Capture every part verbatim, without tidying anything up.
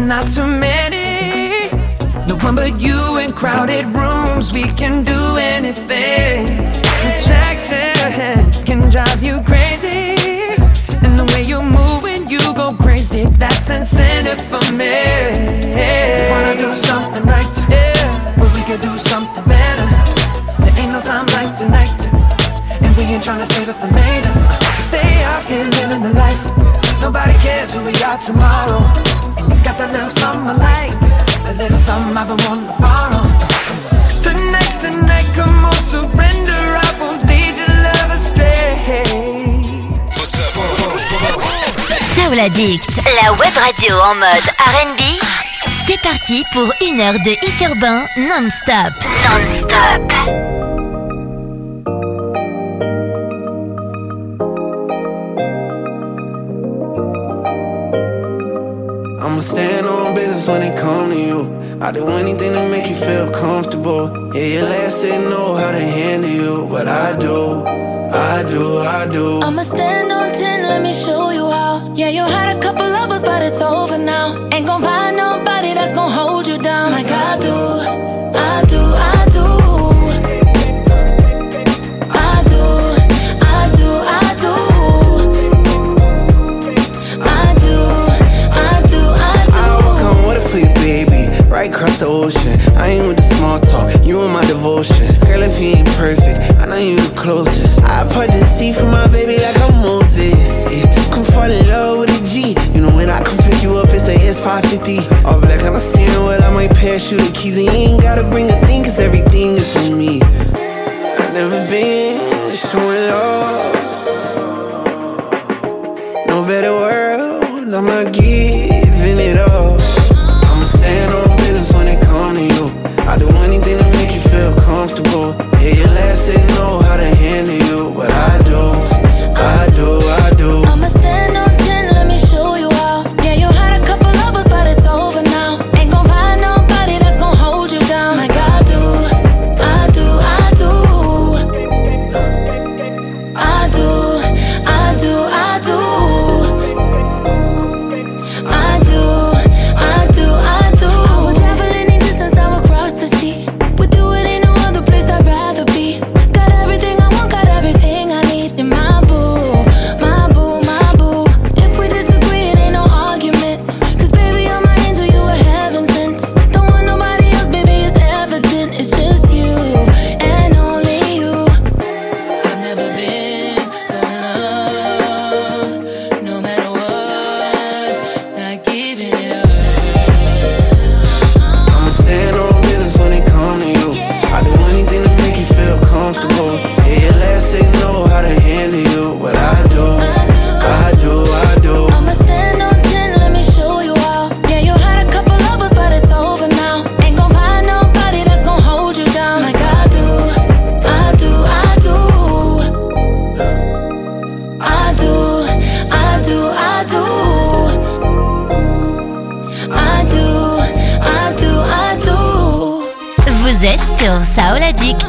not too many. No one but you in crowded rooms, we can do anything. Attraction can drive you crazy, and the way you move when you go crazy, that's incentive for me. Wanna do something right, yeah, but we could do something better. There ain't no time like tonight, and we ain't tryna save it for later. We stay out here living the life. Nobody cares who we are tomorrow. And you got that little something I like, that little something I've been wanting to borrow. Tonight's the night, come on, surrender. I won't lead your love astray. Soul Addict, la web radio en mode R and B. C'est parti pour une heure de hit urbain non-stop. Non-stop. I'ma stand on business when it come to you. I'll do anything to make you feel comfortable. Yeah, your last didn't know how to handle you, but I do, I do, I do. I'ma stand on ten, let me show you how. Yeah, you had a couple lovers, but it's over now. Ain't gon' find nobody that's gon' hold you down like I do, I do, I do. I do, I do, I do. I do, I do, I do. I'll come with it for you, baby. Right across the ocean. I ain't with the small talk, you and my devotion. Girl, if you ain't perfect, I know you the closest. I part the sea for my baby like I'm Moses, yeah. Come fall in love with a G. You know when I come pick you up, it's a S five fifty. All black on the steering wheel, I might pass you the keys. And you ain't gotta bring a thing, cause everything is for me. I've never been so in love. No better world, I'm not giving it up. I'ma stand on business when it come to you. I do anything to make you feel comfortable. Yeah, your last didn't know how to handle you, but I do, I do, I do. I'ma stand on ten, let me show you how. Yeah, you had a couple lovers, but it's over now. Ain't gon' find nobody that's gon' hold you down like I do, I do, I do. I do, I do, I do. I do, I do, I do. I would travel any distance, I would cross the sea. With you, it ain't no other place I'd rather be. Got everything I want, got everything I need. You're my boo, my boo, my boo. If we disagree, it ain't no argument. Cause baby, you're my angel, you were heaven sent. Don't want nobody else, baby, it's evident. It's just you, and only you. I've never been so in love. No matter what, not giving it up. I'ma stand on business when it come to you. I do anything to make you feel comfortable. Yeah, your last didn't know how to handle you, but I do, I do, I do. I'ma stand on ten, let me show you how. Yeah, you had a couple lovers, but it's over now. Ain't gon' find nobody that's gon' hold you down like I do, I do, I do. I do, I do, I do. I do, I do, I do. Vous êtes sur Soul Addict.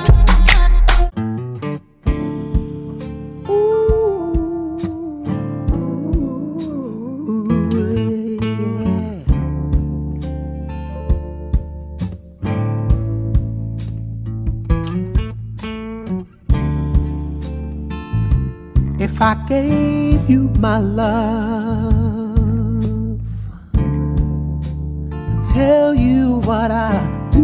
If I gave you my love, tell you what I do,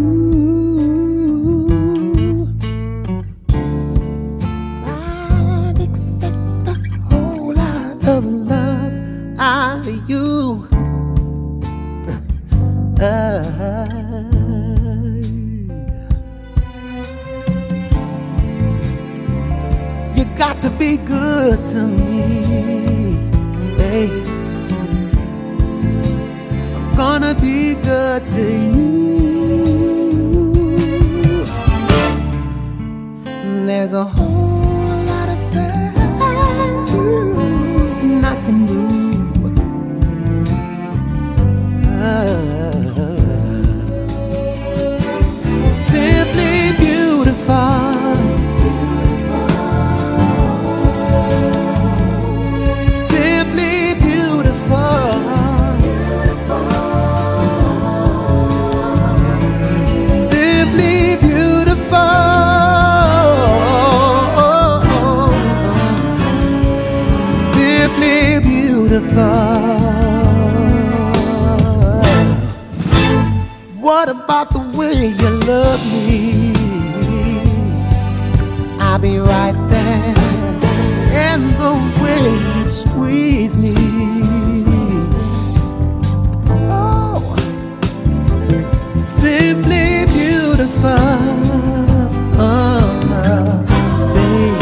I'd expect a whole lot of love out of you. Uh, You got to be good to me, babe. I'm gonna be good to you. There's a whole lot of things you I can do. Uh, simply beautiful. simply beautiful. What about the way you love me? I'll be right there. And the way you squeeze me. Oh, simply beautiful. Oh, baby,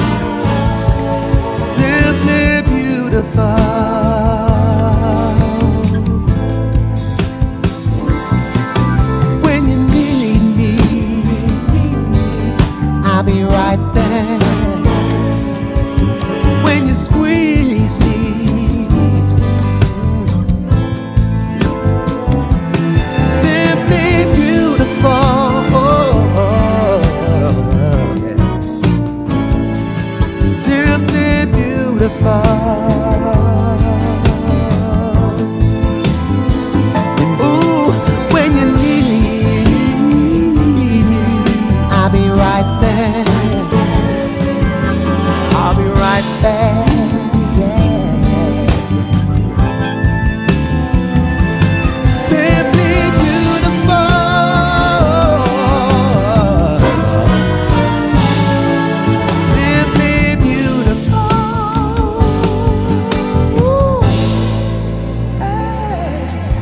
simply beautiful. When you need me, I'll be right there. When you squeeze me, simply beautiful. Oh, yeah. Simply beautiful. Ooh, when you need me, I'll be right there. I'll be right there. Simply beautiful. Simply beautiful. Ooh. Hey.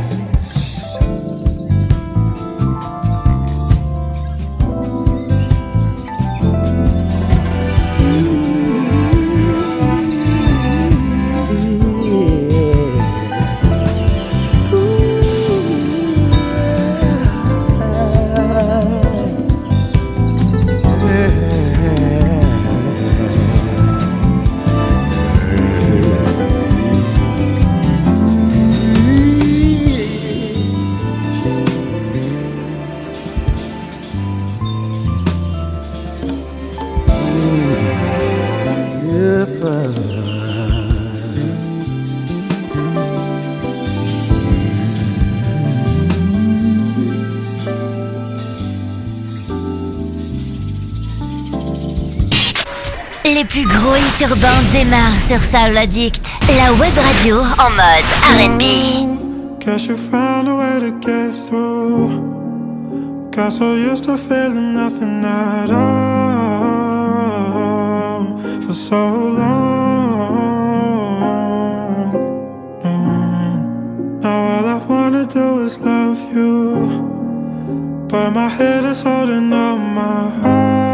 Les plus gros hits urbains démarrent sur Soul Addict, la web radio en mode R and B. Guess you found a way to get through. Got so used to feeling nothing at all for so long. Mm. Now all I wanna do is love you, but my head is holding up my heart.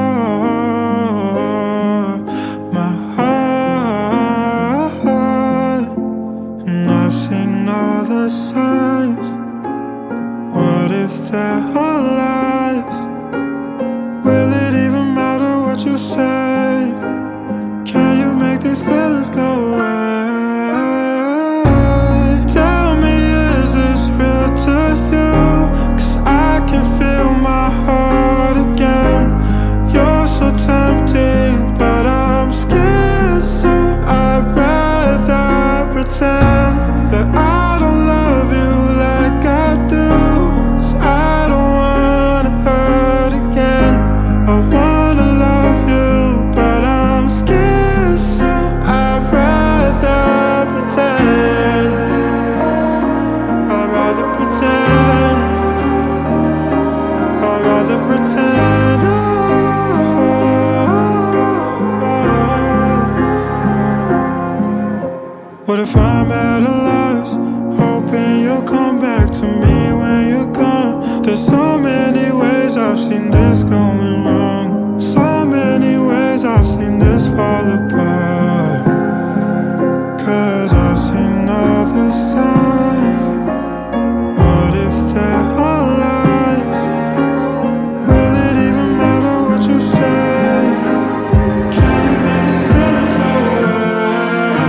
Signs. What if they're all lies? Will it even matter what you say? Can you make these feelings go away? Tell me, is this real to you? 'Cause I can feel my heart again. You're so tempting, but I'm scared, so I'd rather pretend that I What if I'm at a loss, hoping you'll come back to me when you're gone? There's so many ways I've seen this going wrong. So many ways I've seen this fall apart. 'Cause I've seen all the signs. What if they're all lies? Will it even matter what you say? Can you make these feelings go away?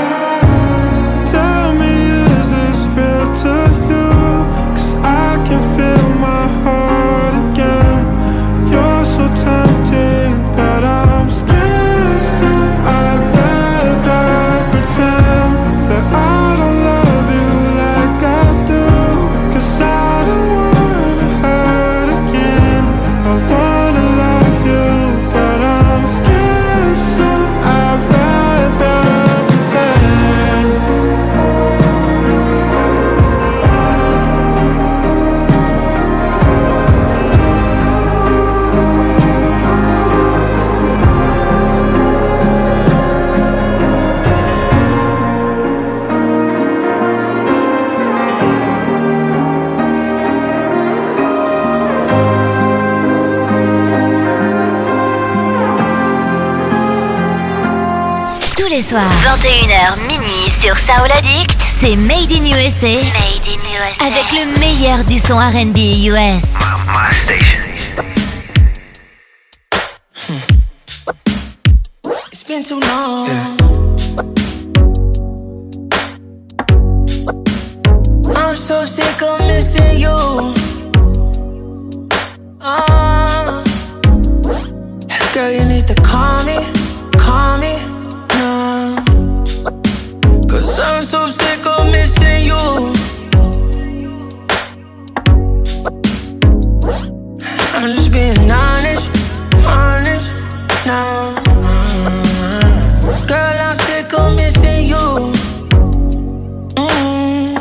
Tell me, is this real to you? 'Cause I can feel my heart again. You're so tempting, but I'm scared. soir. vingt et une heures minuit sur Soul Addict. C'est Made in U S A. Made in U S A. Avec le meilleur du son R and B U S. My station. Hmm. It's been too long. Yeah. I'm so sick of missing you. Oh. Girl, you need to call me, call me now. Cause I'm so sick of missing you. I'm just being honest, honest now. Girl, I'm sick of missing you. Mm.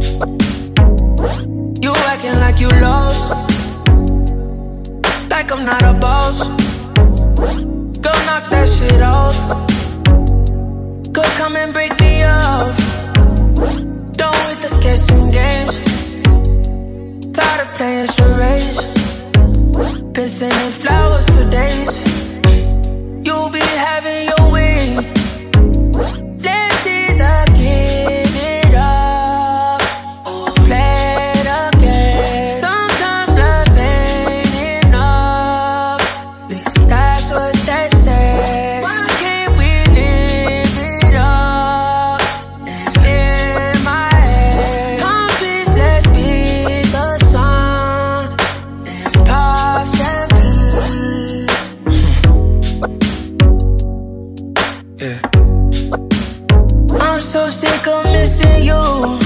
You acting like you lost, like I'm not a boss. Go knock that shit off. Go come and break me off. Done with the guessing games. Tired of playing charades. Been sending flowers for days. You'll be having your way. Let's either give it up or play the game. Sometimes love ain't enough. At least that's what they say. Why can't we live it up? In my head, palm trees, let's be the sun. And pop champagne. Yeah. I'm so sick of missing you.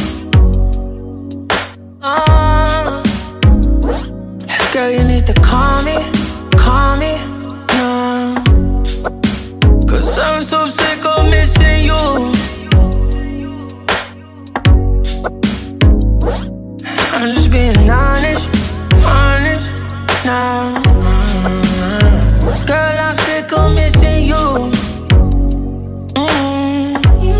Oh. Girl, you need to call me, call me now. Cause I'm so sick of missing you. I'm just being honest, honest now. Girl, I'm sick of missing you. Mm.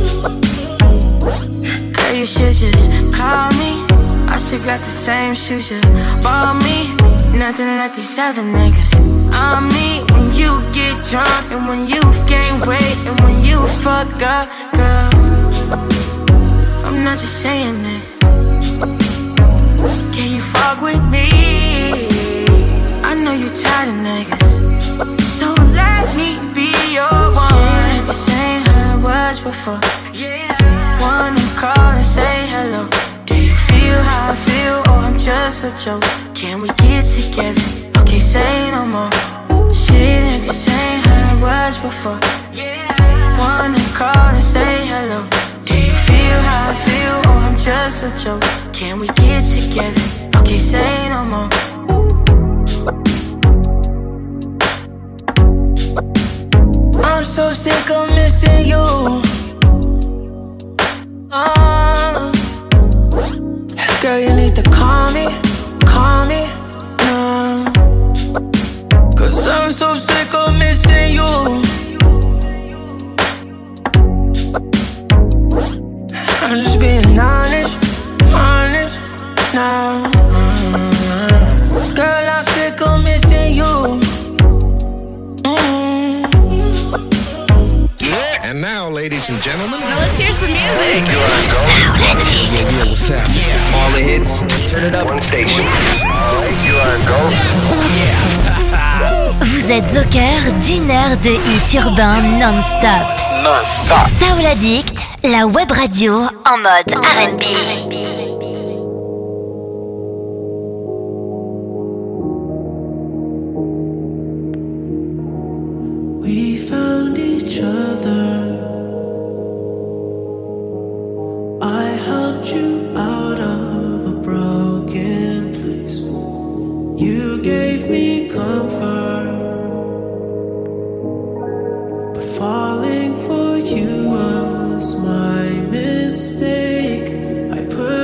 Girl, you should just call me. I should got the same shoes you bought me. Nothing like these other niggas. I'm me when you get drunk and when you gain weight and when you fuck up, girl. I'm not just saying this. Can you fuck with me? I know you tired of niggas, so let me be your one. She ain't the same how it was before. Wanna call and say hello. Do you feel how I feel or I'm just a joke? Can we get together? Okay, say no more. Shit ain't the same how it was before. Wanna call and say hello. Do you feel how I feel or I'm just a joke? Can we get together? Okay, say no more. I'm so sick of missing you. Oh. Girl, you need to call me, call me now. Cause I'm so sick of missing you. I'm just being honest, honest now. Girl, I'm sick of missing you. Mm. And now, ladies and gentlemen, now let's hear some music. Yeah, yeah, what's up? Yeah. All the hits, turn it up. One station. Alright, you are go. Yeah. Vous êtes au cœur d'une heure de hits urbains non-stop. Non-stop. Soul Addict, la web radio en mode R and B. We found each other. I helped you out of a broken place. You gave me comfort, but falling for you was my mistake. I put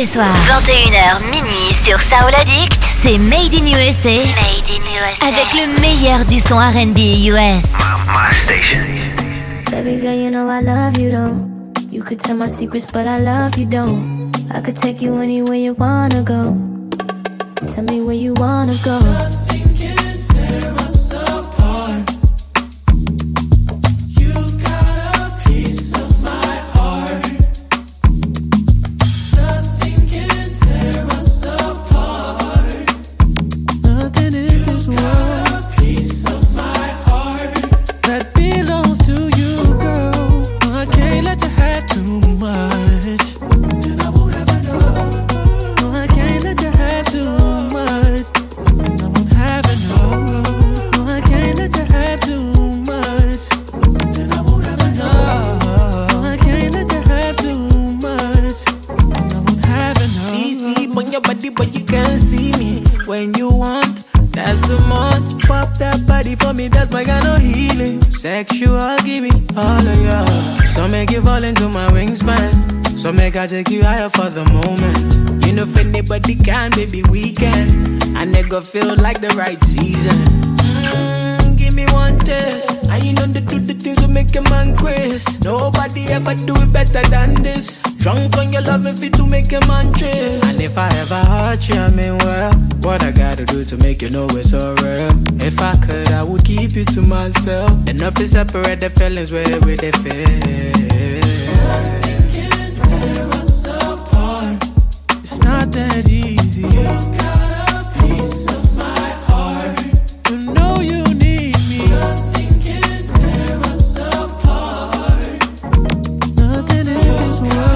les soirs, vingt et une heures minuit sur Soul Addict, c'est Made in U S A. Made in U S A. Avec le meilleur du son R and B U S. My station. Baby girl, you know I love you though. You could tell my secrets, but I love you don't. I could take you anywhere you wanna go. Tell me where you wanna go. Nothing can tear us apart. You've got a piece of my heart. Nothing can tear us apart. Nothing in this world. Got a piece of my heart that belongs to you, girl. I can't let you have too much. Then I won't ever know. No, I can't let you have too much. But you can't see me when you want. That's the month. Pop that body for me, that's my kind of healing. Sexual, give me all of ya. So make you fall into my wingspan. So make I take you higher for the moment. You know if anybody can, baby, we can. I never feel like the right season. Mm, give me one test. And you know they do the things that make a man crazy. Nobody ever do it better than this. Drunk on your love and fit to make a man chase. And if I ever hurt you, I mean well, what I gotta do to make you know it's so real. If I could, I would keep you to myself. Enough to separate the feelings where we they feel. Nothing can tear us apart. It's not that easy. You've got a piece of my heart. You know you need me. Nothing can tear us apart. Nothing in this world.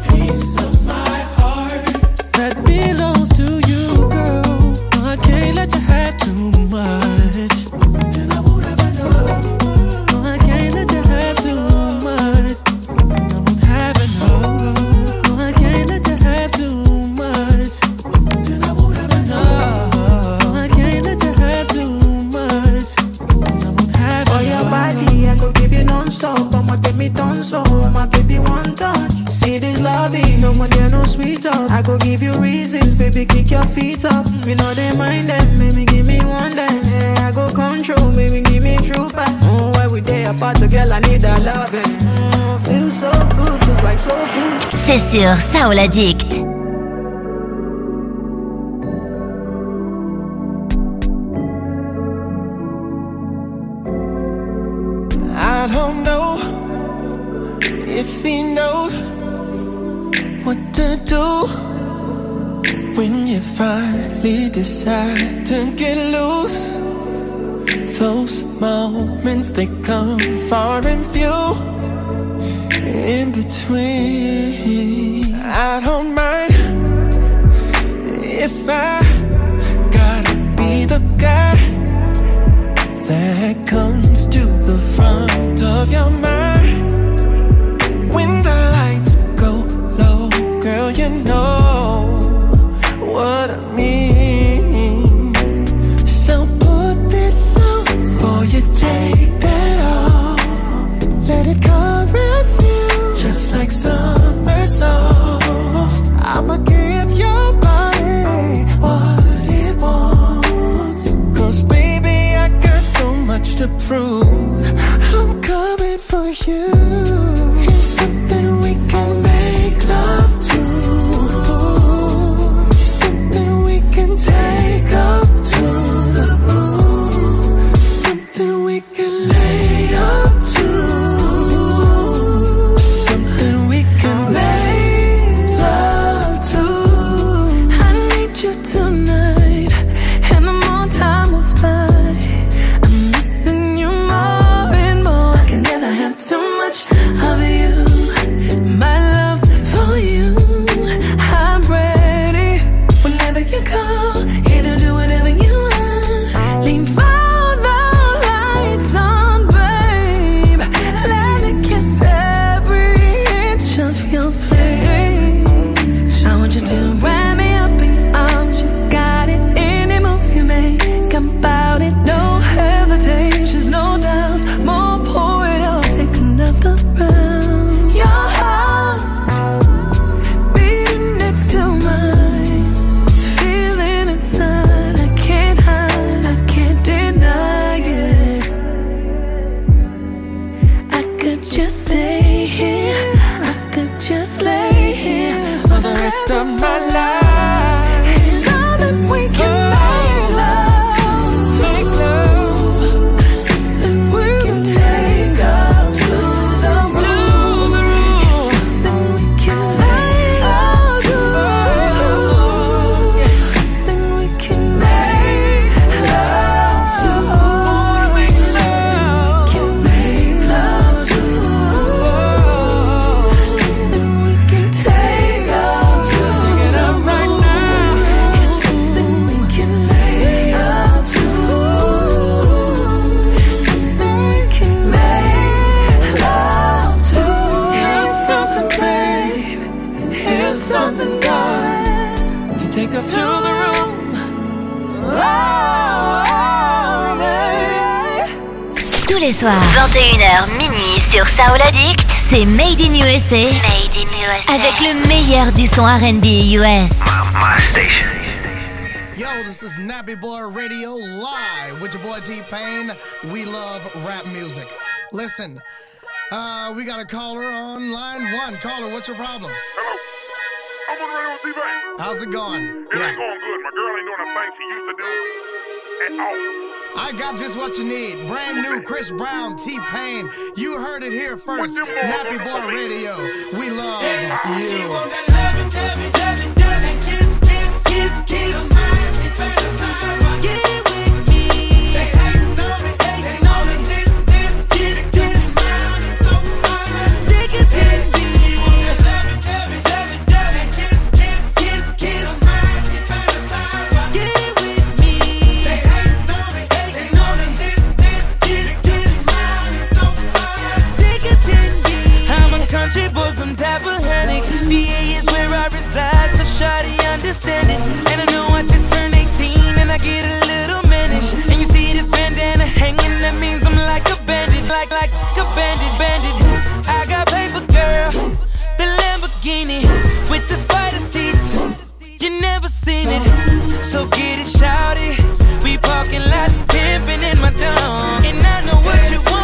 I go give you reasons, baby, kick your feet up. We know they mind them, maybe give me one dance. Yeah, I go control, baby, give me true back. Oh, every day apart, girl, I need that loving. Mm, feels so good, feels like soul food. C'est sur Soul Addict. I don't know if he knows what to do when you finally decide to get loose. Those moments, they come far and few in between. I don't mind if I gotta be the guy that comes to the front of your mind when the lights go low. Girl, you know what I mean. So put this on before you take that off. Let it caress you just like summer soft. I'ma give your body what it wants. Cause baby, I got so much to prove. I'm coming for you. Here's something we can make love to. Something we can take up to the room. Something we can lay up to. Something we can make love to. I need you tonight, and the more time goes by, I'm missing you more and more. I can never have too much rest of my life. It's all that we can oh, make love, make love. Something we can take up to the room. It's something we can lay out to. It's something we can make love to. Make love. We can make love to. Something we can take up to. Take it up right now. It's something we can lay up to. Something we can make love to. Here's something, babe. Here's something good to take up to the room. Oh, baby. Tous les soirs, vingt et une heures minuit sur Soul Addict, c'est Made in U S A. Made in U S A. Avec le meilleur du son R and B U S. My station. Yo, this is Nappy Boy Radio live with your boy T-Pain. We love rap music. Listen, uh, we got a caller on line one. Caller, what's your problem? Hello. I'm on the radio with T-Pain. How's it going? It Yeah. ain't going good. My girl ain't doing the thing she used to do at all. I got just what you need. Brand new Chris Brown, T-Pain. You heard it here first. What them boys Nappy Boy want? Radio. We love She you. want that loving, loving, loving, loving, kiss, kiss, kiss, kiss. She fantasize about getting with me. They hating on me, hating on me. This, this, this, this. Smiling so fine, thick as can be. She want that loving, loving, loving, loving, kiss, kiss, kiss, kiss. She fantasize about getting with me. They hating on me, hating on me. This, this, this, this. Smiling so fine, thick as can be. I'm a country boy from Tappahannock. V A is where I reside, so shawty understand it. And I know I just turned eighteen and I get a little mannish. And you see this bandana hanging, that means I'm like a bandit, like like a bandit, bandit. I got paper, girl, the Lamborghini with the spider seats. You never seen it, so get it, shawty. We parking lot pimping in my dome, and I know what you want.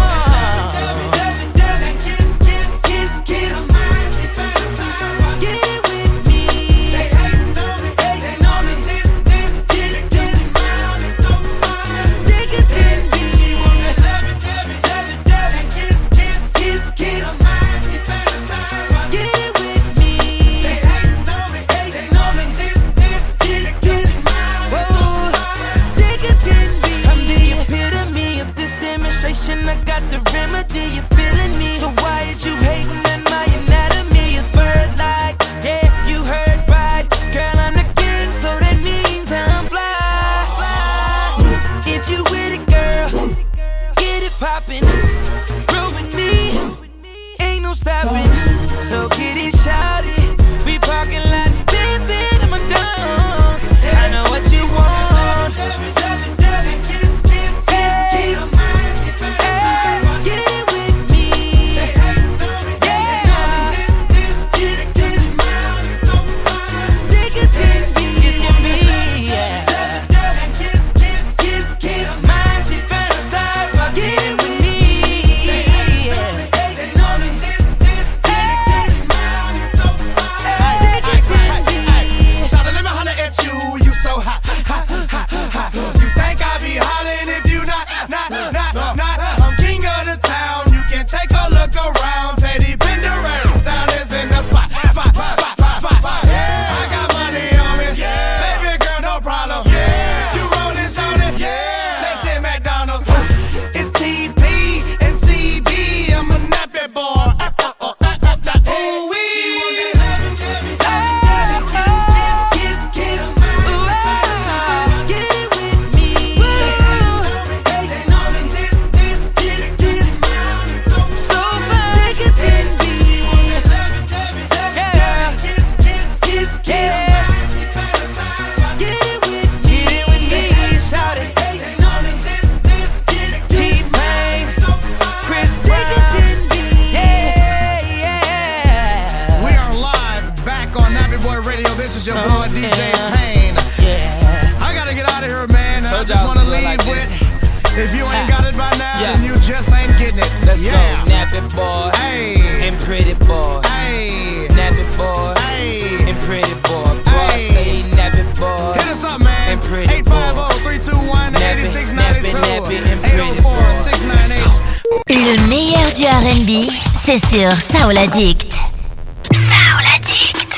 I got the remedy, you feeling me? So why is you hating on my anatomy? It's bird-like, yeah, you heard right. Girl, I'm the king, so that means I'm fly. If you with it, girl, get it poppin'. Roll with me, ain't no stopping. So get it shouted, we parking lot, baby, in my dome. I know what you want. If you ain't got it by now, yeah, then you just ain't getting it. Let's yeah. go, Nappy boy, hey, and pretty boy, hey, Nappy boy, hey, and pretty boy. Boy, say he nappy boy. Hit us up, man. And pretty eight five zero, three two one, eight six nine two. eight oh four, six nine eight. Le meilleur du R and B, c'est sur Soul Addict. Soul Addict.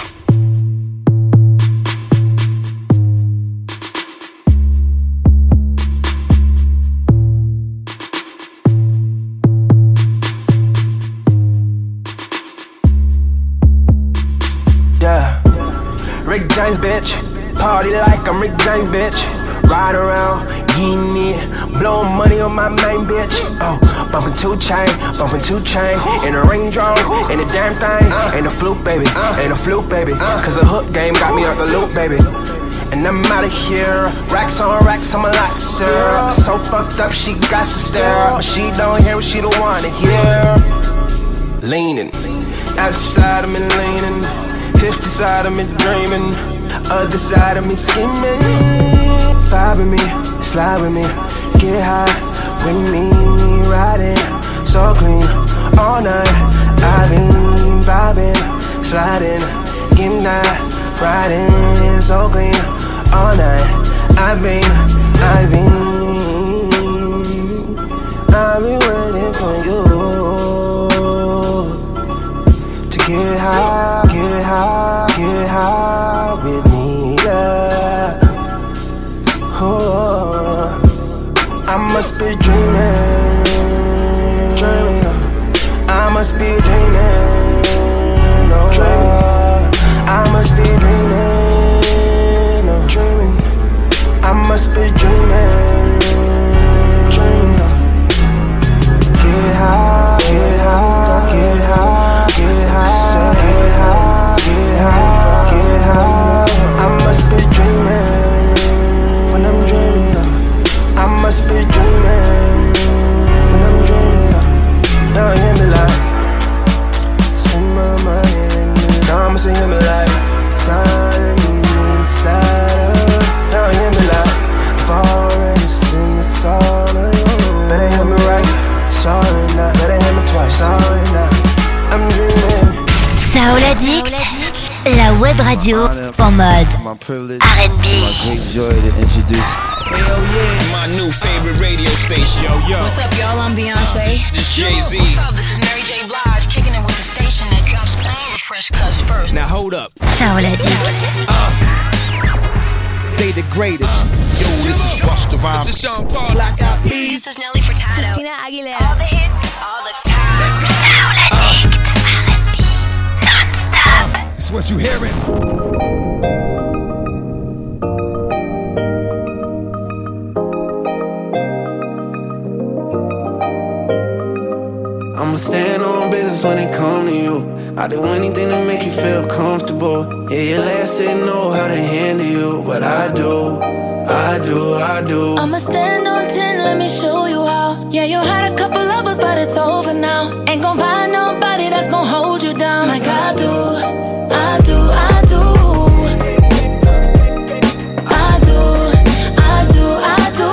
Yeah, Rick James, bitch. Party like I'm Rick James, bitch. Ride around, getting it, blowing money on my main bitch. Oh, bumping two chain, bumping two chain, in a Range Rover, in a damn thing, ain't a fluke, baby, ain't a fluke, baby. Cause the hook game got me out the loop, baby. And I'm out of here, racks on racks, I'm a lot, sir. So fucked up, she got to stare, but she don't hear what she don't wanna hear. Leaning, outside of me leaning, fifty side of me dreaming, other side of me scheming. Vibe with me, slide with me, get high with me, riding so clean all night. I've been vibing, sliding, getting high, riding so clean all night. I've been, I've been, I've been waiting for you to get high, get high, get high with me, yeah. Oh, I must be dreaming, dreaming. I must be dreaming, oh, dreaming. I must be dreaming, oh, dreaming. I must be dreaming, dreaming. Get high, get high, get high, get high, get high, get high, get high. I must be dreaming. When I'm dreaming, I must be dreaming. When I'm dreaming, now hear me like, sing my mind. Now I'ma sing me like, time inside. Now hear me like, I've already seen this all alone. Better hear me right, sorry now. Better hear me twice, sorry now. I'm dreaming. Soul Addict, la web radio en mode R and B. My great joy to introduce. Hell yeah, my new favorite radio station. Yo, yo. What's up, y'all? I'm Beyonce. This Jay-Z. What's up? This is Mary J. Blige, kicking it with the station that drops all the fresh cuts first. Now hold up. Soul Addict. Uh, they the greatest. Yo, this is Busta Rhymes. This is Sean Paul. Black Eyed Peas. This is Nelly Furtado. Christina Aguilera. All the hits, all the time. Soul Addict. R and B. Non-stop. It's what you hearing. I'ma stand on business when it come to you. I do anything to make you feel comfortable. Yeah, your last didn't know how to handle you, but I do, I do, I do. I'ma stand on ten, let me show you how. Yeah, you had a couple lovers, but it's over now. Ain't gon' find nobody that's gon' hold you down like I do, I do, I do. I do, I do, I do.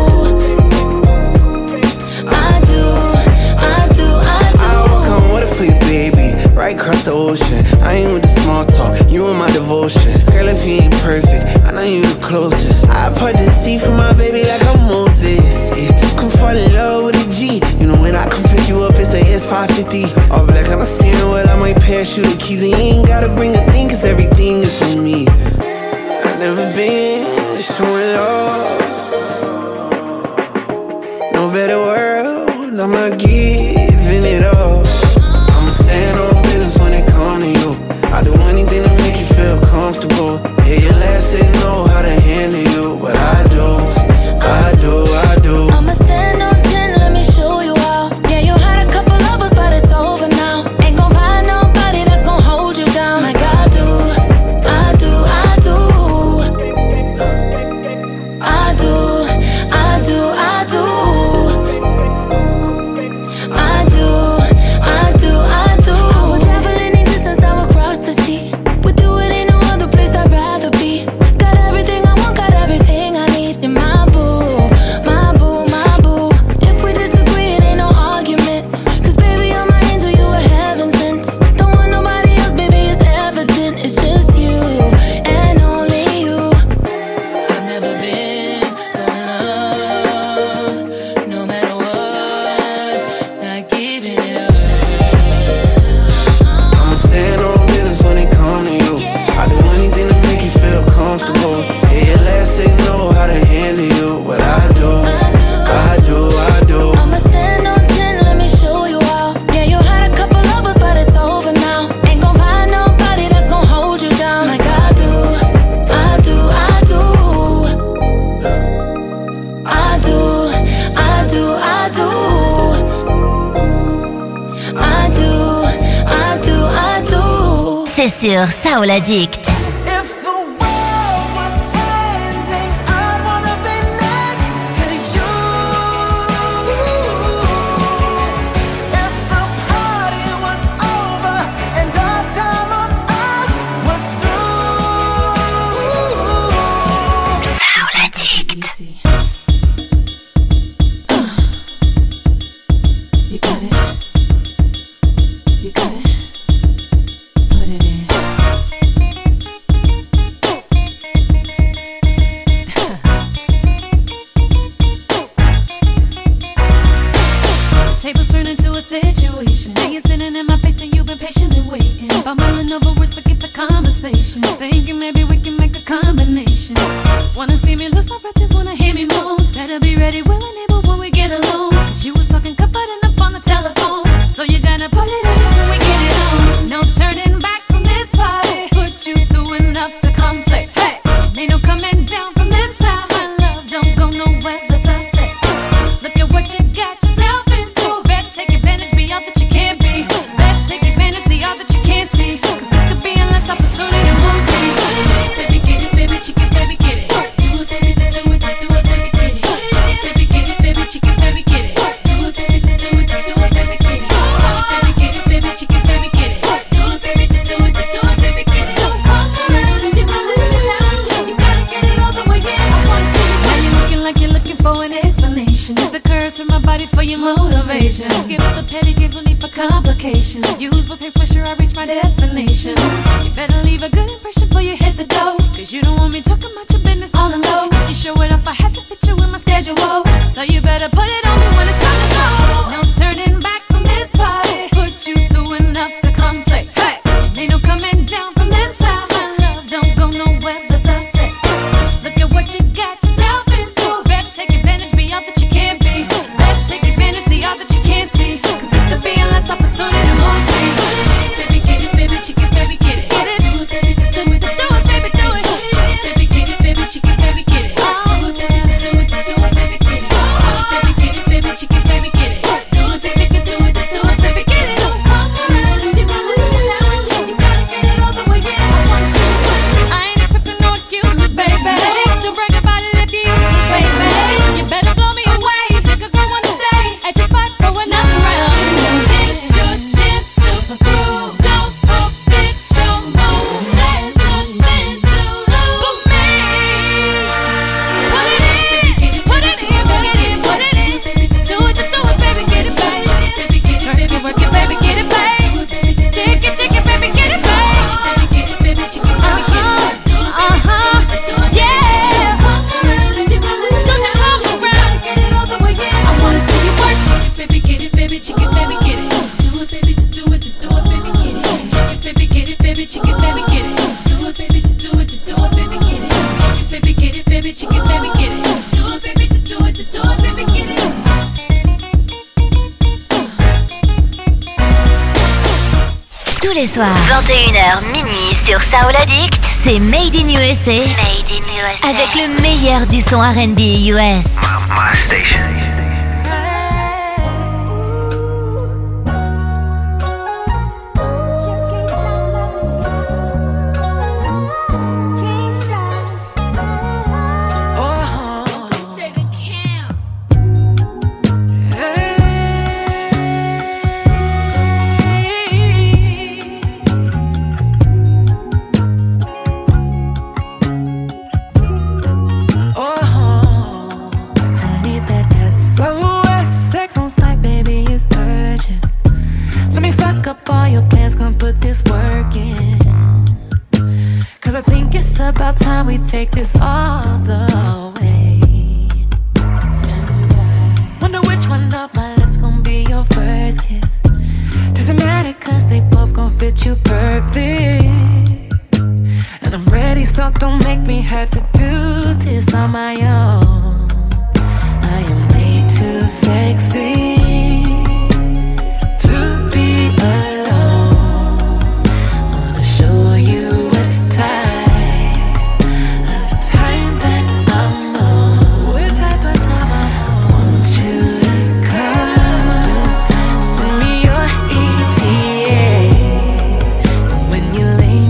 I do, I do, I do. I will come with a fleet, baby, right across the ocean. I ain't with the small talk, you and my devotion. Girl, if you ain't perfect, I know you the closest. I part the sea for my baby like I'm Moses. Yeah, come fall in love with a G. You know when I come pick you up, it's a S five fifty. All black on the steering wheel, I might pass you the keys. And you ain't gotta bring a thing, cause everything is for me. I've never been so in love. No better world, I'm not giving it up. I'ma stand on business when it come to you. I do anything to make you feel comfortable. Yeah, your last didn't know how to handle you, but I do, I do, I do. I'ma stand on ten, let me show you how. Yeah, you had a couple lovers, but it's over now. Ain't gon' find nobody that's gon' hold you down like I do, I do, I do. I do, I do, I do. c'est sur Soul Addict. vingt et une heures minuit sur Soul Addict, c'est Made in U S A. Made in U S A. Avec le meilleur du son R and B U S. My station. Take this all the way. Wonder which one of my lips gon' be your first kiss. Doesn't matter cause they both gon' fit you perfect. And I'm ready, so don't make me have to do this on my own. I am way too sexy to be alone. Wanna show you what time When you lay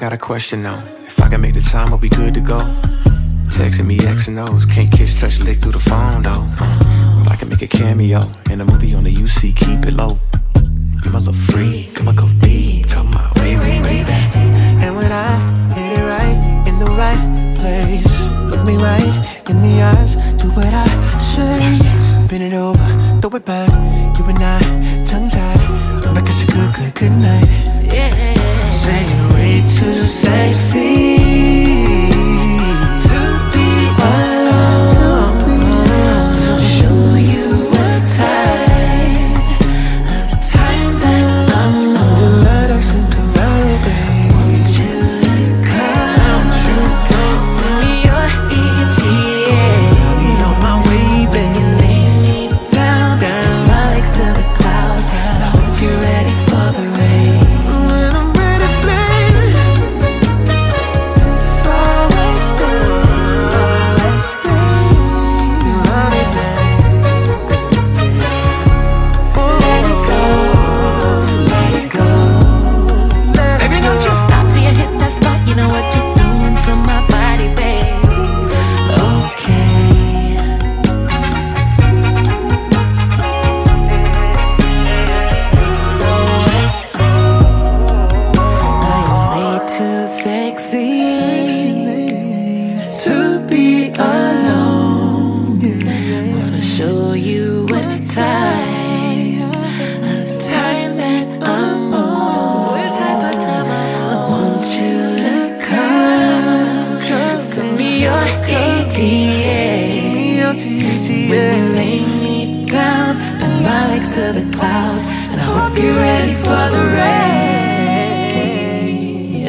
got a question though. If I can make the time, I'll be good to go. Texting me X and O's, can't kiss, touch, lick through the phone though. Uh, but I can make a cameo in a movie on the U C, keep it low. You're my little freak, I'ma go deep, talking about way, way, way back. And when I hit it right in the right place, look me right in the eyes, do what I say. Bend it over, throw it back, you and I, tongue tied, like it's a good, good, good night. Yeah. Say you're way too sexy to be alone. Show you what time, of the time that I'm on. Let us think about it, babe. Want you to come, send me your E T A. I'll be on my way, baby. Lay me down, down, my legs to the clouds. I hope you're ready for the rain. To the clouds, and I hope you're ready for the rain.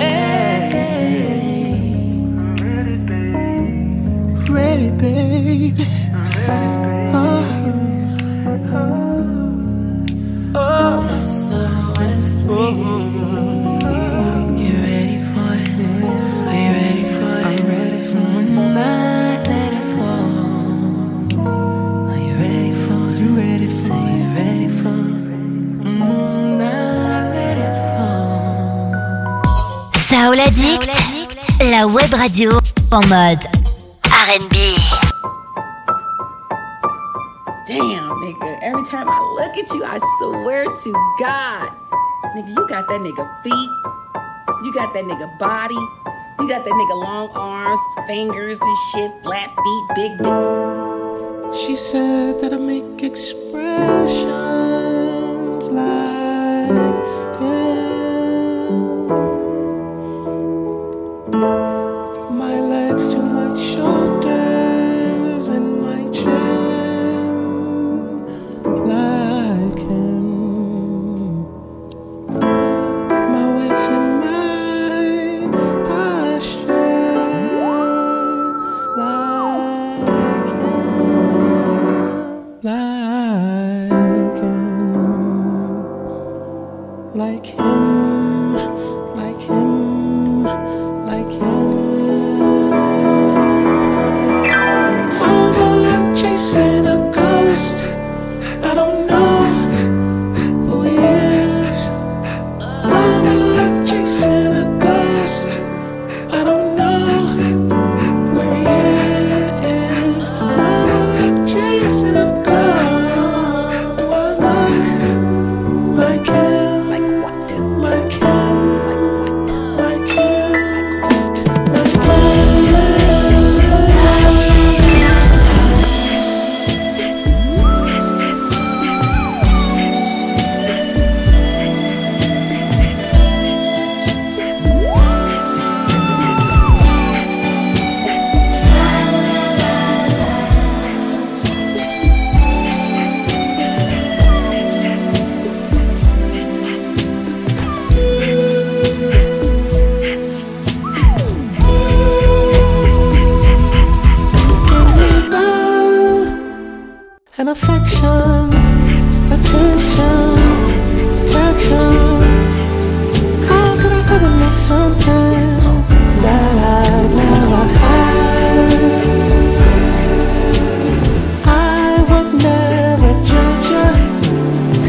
Yeah. Ready, baby. Oh, oh. So it's you ready for it? Are you ready for it? I'm ready for it. Not let it fall. Are you ready for it? You ready for it? Soul Addict, la web radio en mode R and B. Damn, nigga, every time I look at you, I swear to God, nigga, you got that nigga feet, you got that nigga body, you got that nigga long arms, fingers and shit, flat feet, big dick. She said that I make expressions like, yeah. My legs to my shoulders and my chin, like him. My waist and my posture, like him, like him, like him, like him, like him.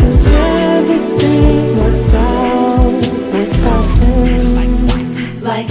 Like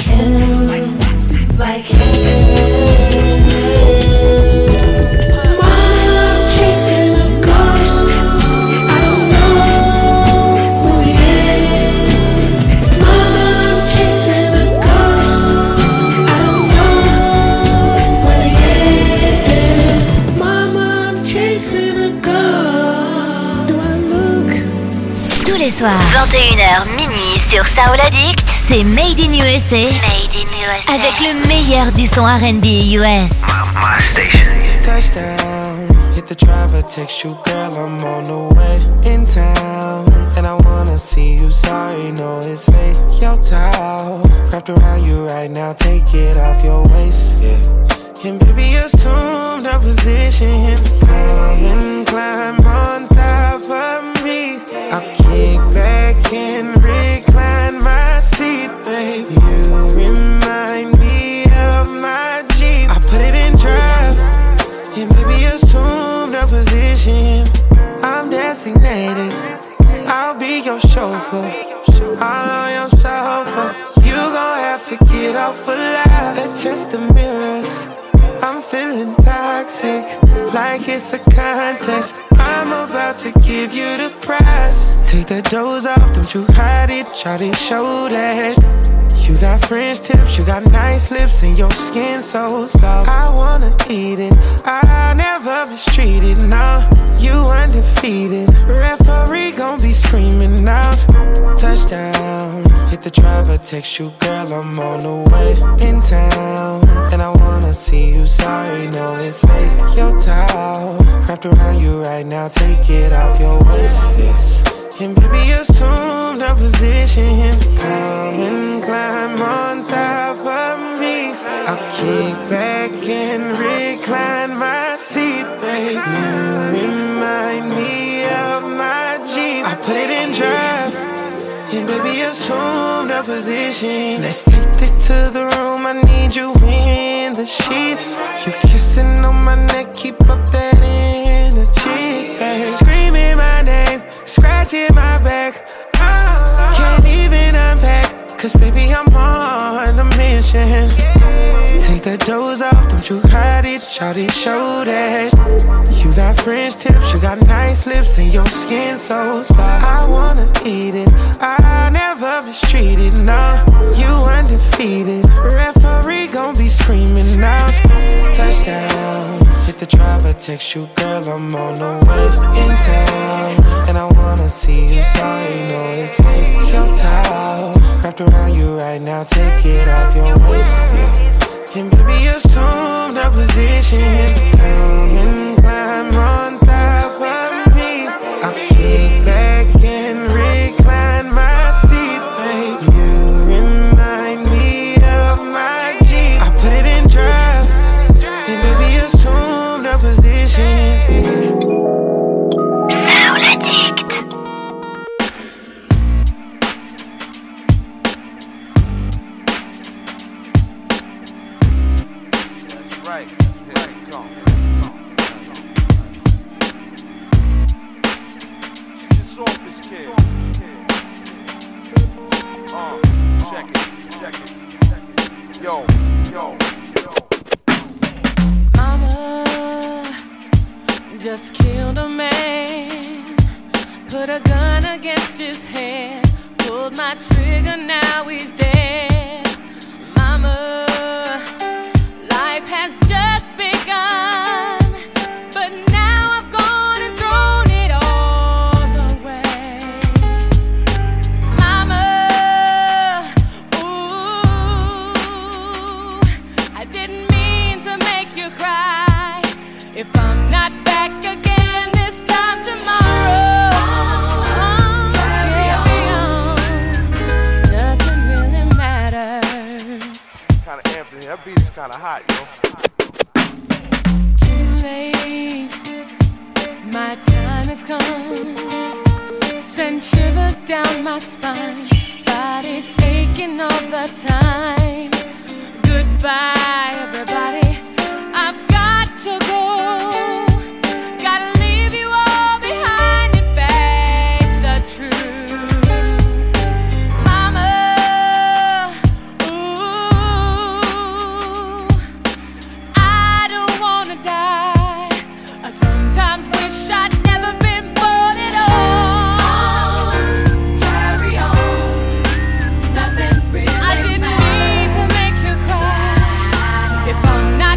soir, vingt et une heures minuit sur Soul Addict, c'est Made in U S A. Made in U S A. Avec le meilleur du son R and B U S. My station. Touchdown, hit the driver, text you, girl, I'm on the way in town. And I wanna see you, sorry, no, it's late. Yo, towel, wrapped around you right now, take it off your waist, yeah. And baby, assume the position. Come and climb on top of me. I'll kick back and recline my seat, babe. You remind me of my Jeep. I put it in drive. And baby, assume the position. I'm designated. I'll be your chauffeur. All on your sofa. You gon' have to get off a lie. Adjust the mirrors. I'm feeling toxic, like it's a contest. I'm about to give you the prize. Take the doors off, don't you hide it, try to show that. You got French tips, you got nice lips, and your skin so soft. I wanna eat it, I never mistreated, no. You undefeated, referee gon' be screaming out. Touchdown, hit the driver, text you, girl, I'm on the way in town. And I wanna see you, sorry, no, it's late. Your towel, wrapped around you right now, take it off your waist, yeah. And baby, assume the position. Come and climb on top of me. I'll kick back and recline my seat, babe. You remind me of my Jeep. I put it in drive. And baby, assume the position. Let's take this to the room, I need you in the sheets. You kissing on my neck, keep up that energy, babe. Screaming my name, scratching my back. Oh, can't even unpack, cause baby, I'm on a mission. Take the doors off, don't you hide it, try to show that. You got French tips, you got nice lips, and your skin so soft. I wanna eat it, I never mistreated, no. You undefeated, referee gon' be screaming out. Touchdown, hit the driver, text you, girl, I'm on the way in town. And I wanna see you, sorry, no, it's late. Your towel, wrapped around you right now, take it off your waist, yeah. And baby, assume the position. Come and climb on top of me. I'll kick back and recline my seat, babe. You remind me of my Jeep. I put it in drive. And baby, assume the position. Soul Addict. Right. Here we go. She's a softest kid. Uh, check it, check it, check it. Yo, yo, yo. Mama just killed a man, put a gun against his head, pulled my trigger, now he's dead. Mama, life has just begun, but now I've gone and thrown it all away. Mama, ooh, I didn't mean to make you cry. If I'm not back again this time tomorrow, oh, carry on. Nothing really matters. Kinda amped in here. That beat is kinda hot, yo. Too late, my time has come. Send shivers down my spine. Body's aching all the time. Goodbye, everybody. I've got to go. Gotta leave you all behind and face the truth. Mama, ooh, I don't wanna die. I sometimes wish I'd never been born at all. Carry on, nothing really I didn't matters. Mean to make you cry. If I'm not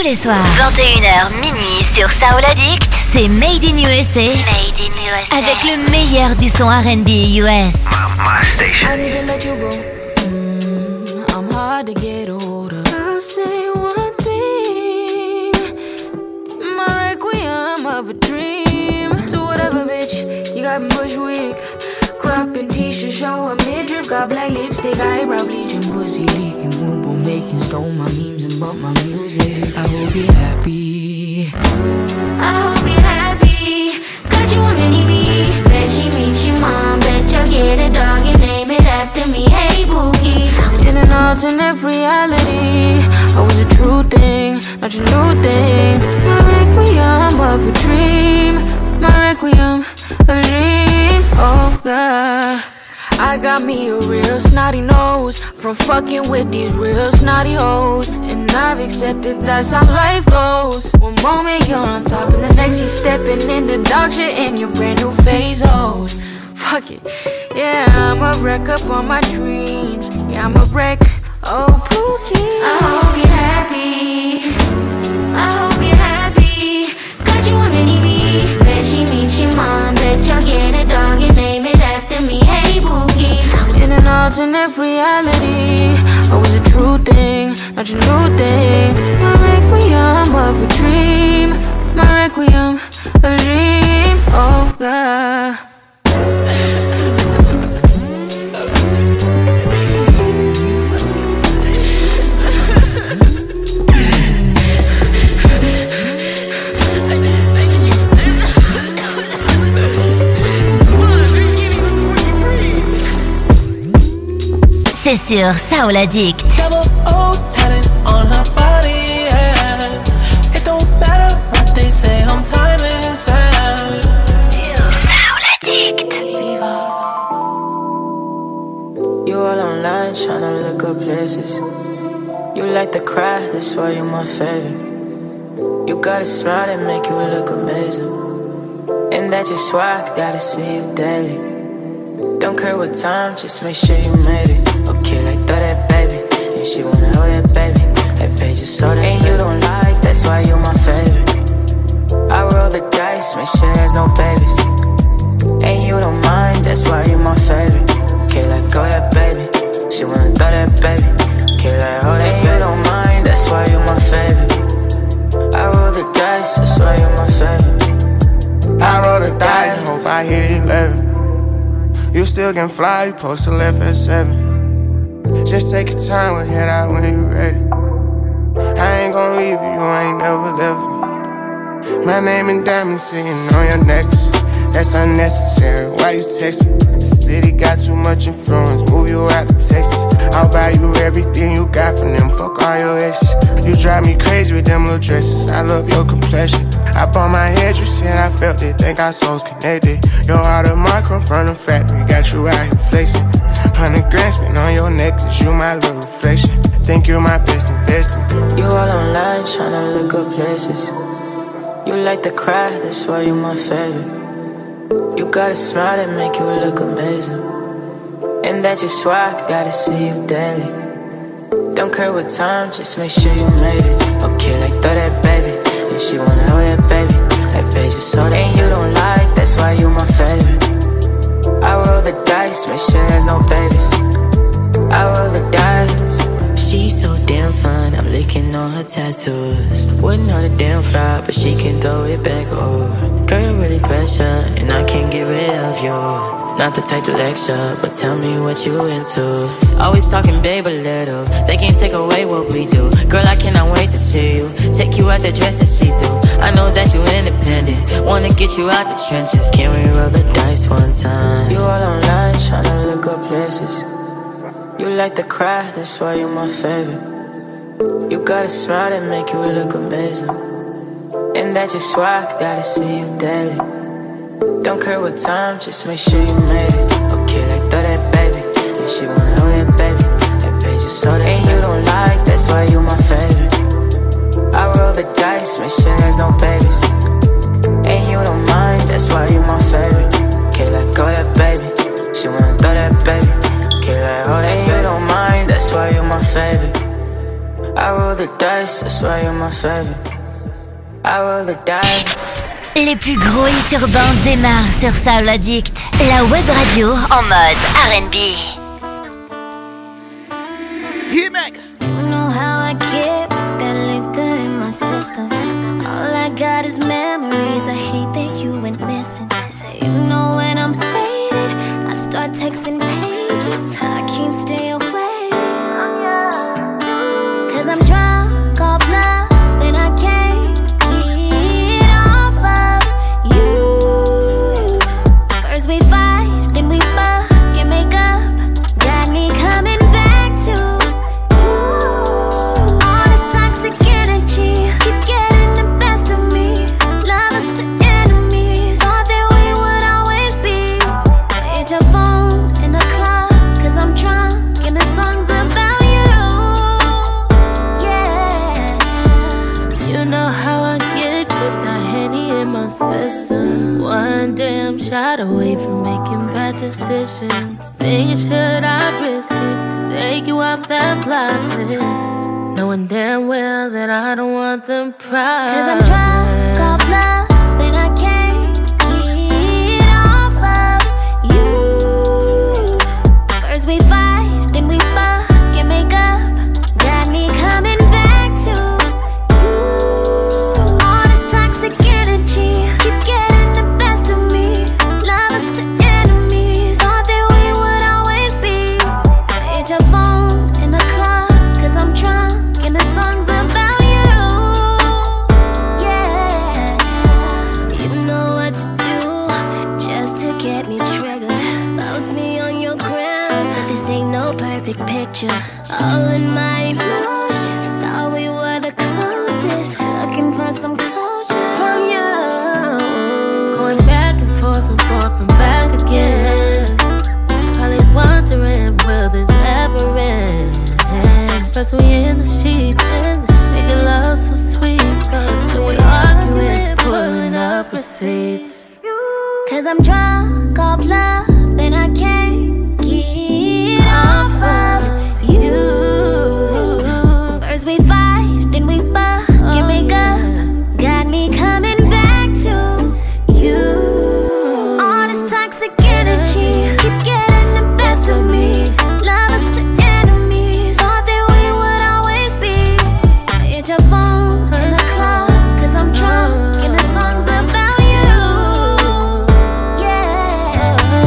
les soirs. vingt et une heures minuit sur Soul Addict. C'est Made in U S A. Made in U S A. Avec le meilleur du son R and B U S. My station. I need to let you go. Mm, I'm hard to get older. I'll say one thing. My requiem of a dream. To whatever, bitch. You got Bushwick. Cropping t-shirt, show a midriff. Got black lipstick, eyebrow bleaching, pussy leaking, boo making, stole my memes and bump my music. I hope you're happy. I hope you're happy. Got you a mini me. Bet she meets your mom. Bet you'll get a dog and name it after me. Hey, Pookie. In an alternate reality, I was a true thing, not your new thing. My requiem of a dream. My requiem of a dream. Oh God, I got me a real snotty nose from fucking with these real snotty hoes, and I've accepted that's how life goes. One moment you're on top, and the next you're stepping in the dog shit in your brand new phase. Oh, fuck it, yeah, I'm a wreck up on my dreams. Yeah, I'm a wreck. Oh, Pookie, I hope you're happy. I hope you're happy. Got you a mini me. Bet she meets your mom. Bet you'll get a dog and name it after me. Hey, Pookie. In an alternate reality, I was a true thing, not your new thing. My requiem of a dream. My requiem of a dream. Oh God. C'est sur Soul Addict. You all online tryna look up places. You like to cry, that's why you're my favorite. You got a smile that make you look amazing, and that your swag, gotta see you daily. Don't care what time, just make sure you made it. Okay, like throw that baby, and she wanna hold that baby. That page is so that and you don't like, that's why you're my favorite. I roll the dice, make sure there's no babies, and you don't mind, that's why you're my favorite. Okay, like go that baby, she wanna throw that baby. Okay, like hold that, and you don't mind, that's why you're my favorite. I roll the dice, that's why you're my favorite. I roll the dice, hope I hit eleven. You still can fly, you post to left at seven. Just take your time, we'll head out when you ready. I ain't gon' leave you, you ain't never left me. My name and diamonds sitting on your necklace. That's unnecessary, why you text me? The city got too much influence, move you out to Texas. I'll buy you everything you got from them, fuck all your exes. You drive me crazy with them little dresses, I love your complexion. I bought my head, you said I felt it, think our souls connected. Your heart of mine come from the factory, got you out here flexing. Hundred grand spent on your necklace, you my little reflection. Think you're my best investment. You all online tryna look up places. You like to cry, that's why you're my favorite. You got a smile that make you look amazing, and that your swag, gotta see you daily. Don't care what time, just make sure you made it. Okay, like throw that baby, and she wanna hold that baby. That page is so that and you don't like, that's why you my favorite. I roll the dice, make sure there's no babies. I roll the dice. She's so damn fine, I'm licking on her tattoos. Wouldn't know the damn fly, but she can throw it back over. Girl, you're really pressure, and I can't get rid of you. Not the type to lecture, but tell me what you into. Always talking big but little, they can't take away what we do. Girl, I cannot wait to see you. Take you out the dress and see through. I know that you independent, wanna get you out the trenches. Can we roll the dice one time? You all online, tryna look up places. You like to cry, that's why you're my favorite. You got a smile that make you look amazing, and that your swag, gotta see you daily. Don't care what time, just make sure you made it. Okay, like throw that baby, and she wanna hold that baby. That page is so that and you don't like, that's why you're my favorite. I roll the dice, make sure there's no babies, and you don't mind, that's why you're my favorite. Okay, like go that baby, she wanna throw that baby. Okay, like hold that, and you don't mind, that's why you're my favorite. I roll the dice, that's why you're my favorite. I roll the dice. Les plus gros hits urbains démarrent sur Soul Addict, la web radio en mode R and B. Hit Mac. You know how I get with that liquor in my system. All I got is memories. I hate that you went missing. You know when I'm faded, I start texting pages. I can't stay away. Cause I'm drunk off love, and I can't get off of you. First we fight, then we fuck and make up. Got me coming back to you. All this toxic energy keep getting the best of me. Lovers to enemies, thought that we would always be. Hit your phone in the club, cause I'm drunk and the song's about you. Yeah. You know how I get with that Henny in my system. One damn shot away from making bad decisions. Thinking should I risk it to take you off that block list, knowing damn well that I don't want them proud. Cause I'm drunk off love, and I can't get off of you. First we fight, then we fuck and make up. Got me coming back to you. All this toxic energy keep getting the best of me. Lovers to enemies, thought that we would always be. Hit your phone in the club, cause I'm drunk and the song's about you. Yeah. You know what to do just to get me triggered. Post me on your gram, but this ain't no perfect picture. All in my emotions, thought we were the closest. Looking for some closure from you. Going back and forth and forth and back again. Probably wondering, will this ever end? First we in the sheets, making love so sweet. Then we arguing, pulling up receipts. Cause I'm drunk off love, and I can't get off of you. First we fight, then we fuck and make up. Got me coming back to you. All this toxic energy